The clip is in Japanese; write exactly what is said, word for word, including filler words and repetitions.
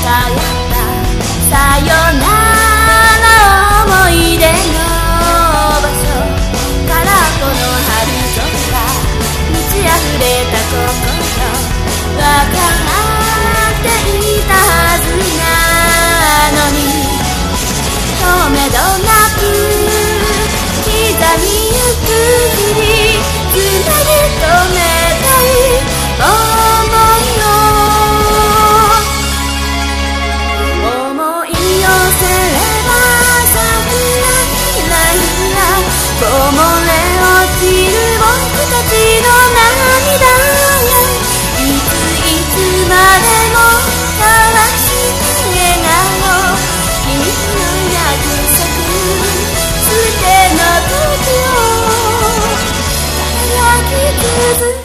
ったさよなら思い出の場所からこの春空満ち溢れた心わかっていたはずなのにとめどなく刻みゆく日々つなぎ止めたい想いを思い寄せれば桜にないがこぼれ落ちる僕たちの涙よいついつまでも交わした笑顔君の約束すべての時を輝き続け